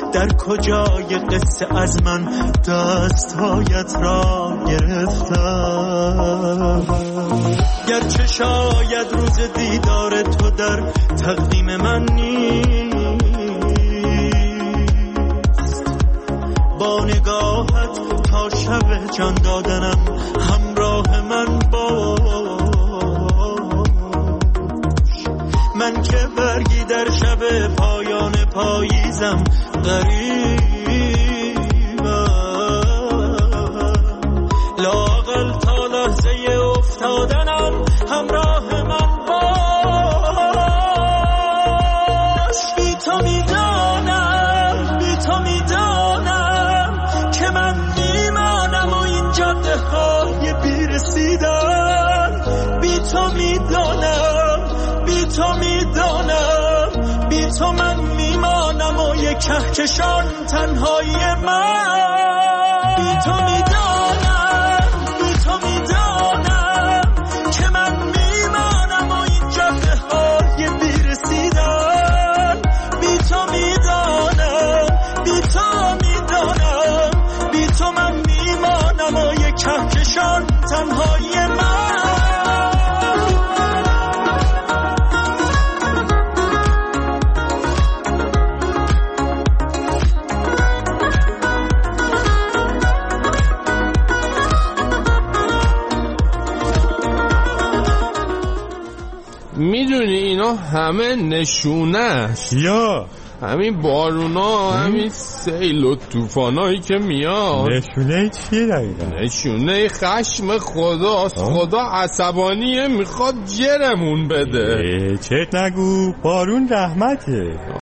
در کجای قصه از من دستهایت را گرفتم. گرچه شاید روز دیدار تو در تقدیم من نیست، با نگاهت تا شب جان دادنم همراه من باش. من که برگی در شب پایان پاییزم غریبم، لااقل تا لحظه افتادنم همراه من باش. بی تو میدانم که من میمانم و این جاده های بیرسیدن. بی تو میدانم بی تو من میمانم و یک کهکشان تنهایی من. بی تو میدانم که من میمانم و این جاده های بیرسیدن. بی تو میدانم بی تو من میمانم و یک کهکشان تنهایی من. میدونی اینا همه نشونه‌ست، یا همین بارونا، همین سیل و طوفانایی که میاد. نشونه چیه دقیقا؟ نشونه خشم خداست. خدا عصبانیه، میخواد جرمون بده. چت نگو، بارون رحمته.